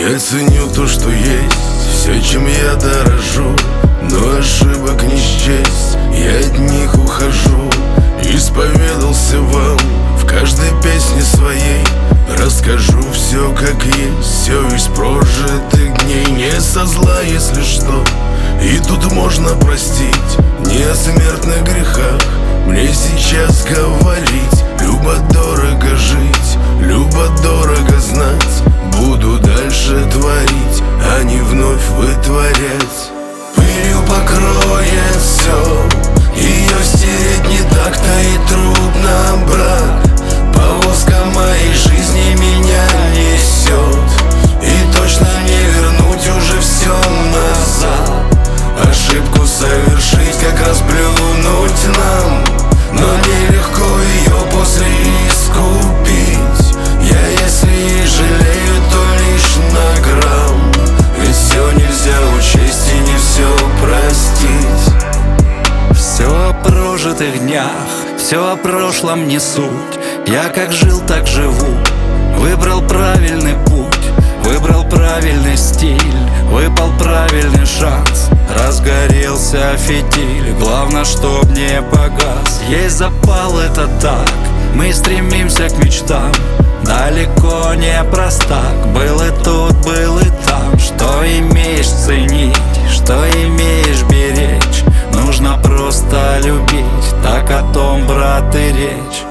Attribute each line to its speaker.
Speaker 1: Я ценю то, что есть, все, чем я дорожу, но ошибок не счесть, я от них ухожу. Исповедался вам в каждой песне своей, расскажу все как есть, все из прожитых дней. Не со зла, если что, и тут можно простить, не о смертных грехах мне сейчас говорить. Любо-дорого жить, любо-дорого знать, буду дальше творить, а не вновь вытворять. Пылью покроет все, ее стереть не так-то и трудно, брат. Повозка моей жизни меня несет, и точно не вернуть уже все назад. Ошибку совершить, как расплюнуть нам, но нелегко ее после искупить. Я если и жалею, то лишь на грамм, ведь все нельзя учесть и не все простить.
Speaker 2: Все о прожитых днях, все о прошлом не суть. Я как жил, так живу. Выбрал правильный путь, выбрал правильный стиль, выпал правильный шанс. Разгорелся фитиль, главное, чтоб не погас. Есть запал, это так, мы стремимся к мечтам. Далеко не простак, был и тут, был и там. Что имеешь ценить, что имеешь беречь, нужно просто любить, так о том, брат, и речь.